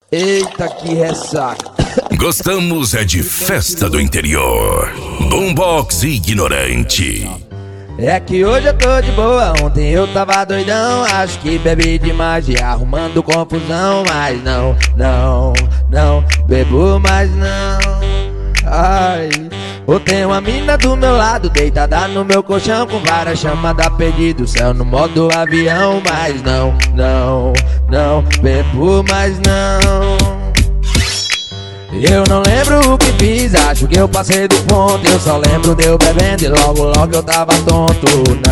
Eita, que ressaca. Gostamos é de festa do interior. Boombox Ignorante. É que hoje eu tô de boa, ontem eu tava doidão. Acho que bebi demais e arrumando confusão. Mas não, bebo mais não. Ai, eu tenho uma mina do meu lado, deitada no meu colchão, com várias chamadas perdido, céu no modo avião. Mas não, bebo mais não. Eu não lembro o que fiz, acho que eu passei do ponto. Eu só lembro de eu bebendo e logo eu tava tonto.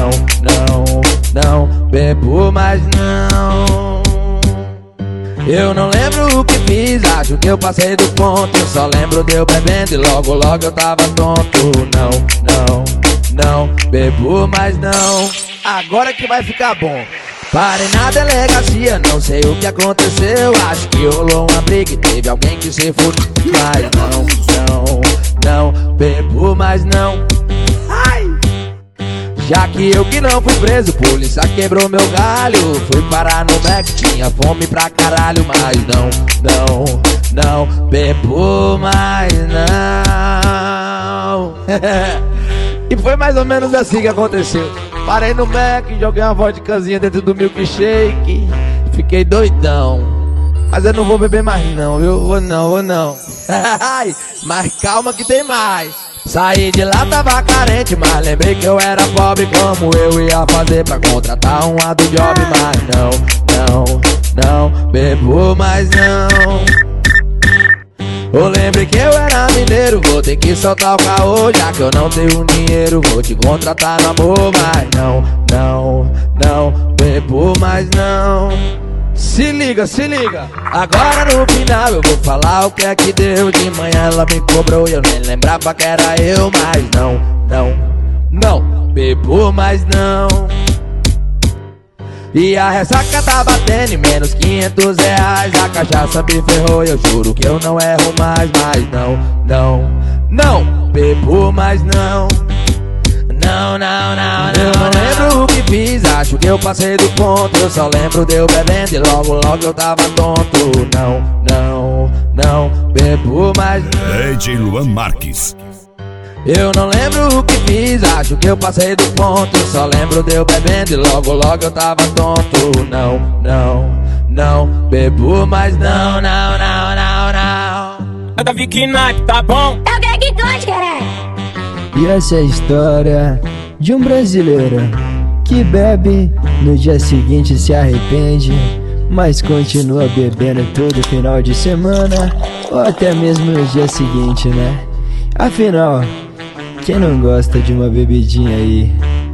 Não, bebo mais não. Eu não lembro o que fiz, acho que eu passei do ponto. Eu só lembro de eu bebendo e logo eu tava tonto. Não, bebo mais não. Agora que vai ficar bom. Parei na delegacia, não sei o que aconteceu. Acho que rolou uma briga e teve alguém que se fudeu. Mas não, bebo mais não. Ai! Já que eu que não fui preso, polícia quebrou meu galho. Fui parar no Mac, tinha fome pra caralho. Mas não, bebo mais não. E foi mais ou menos assim que aconteceu. Parei no Mac, joguei uma vodkazinha dentro do milkshake. Fiquei doidão. Mas eu não vou beber mais não, viu? Vou não. Mas calma que tem mais. Saí de lá, tava carente, mas lembrei que eu era pobre. Como eu ia fazer pra contratar um do job? Mas não, bebo mais não. Eu lembrei que eu era mineiro, vou ter que soltar o caô. Já que eu não tenho dinheiro, vou te contratar no amor. Mas não, bebo mais não. Se liga, agora no final eu vou falar o que é que deu. De manhã ela me cobrou e eu nem lembrava que era eu. Mas não, bebo mais não. E a ressaca tá batendo em menos 500 reais. A cachaça me ferrou e eu juro que eu não erro mais. Mas não, bebo mais não. Eu não lembro o que fiz, acho que eu passei do ponto. Eu só lembro de eu bebendo e logo eu tava tonto. Não, bebo mais não. DJ Luan Marques. Eu não lembro o que fiz, acho que eu passei do ponto. Eu só lembro de eu bebendo e logo eu tava tonto. Não, bebo mais não. É da Vicky Knight, tá bom? É o Greg Conde, caralho. E essa é a história de um brasileiro que bebe, no dia seguinte se arrepende, mas continua bebendo todo final de semana ou até mesmo no dia seguinte, né? Afinal, quem não gosta de uma bebidinha aí?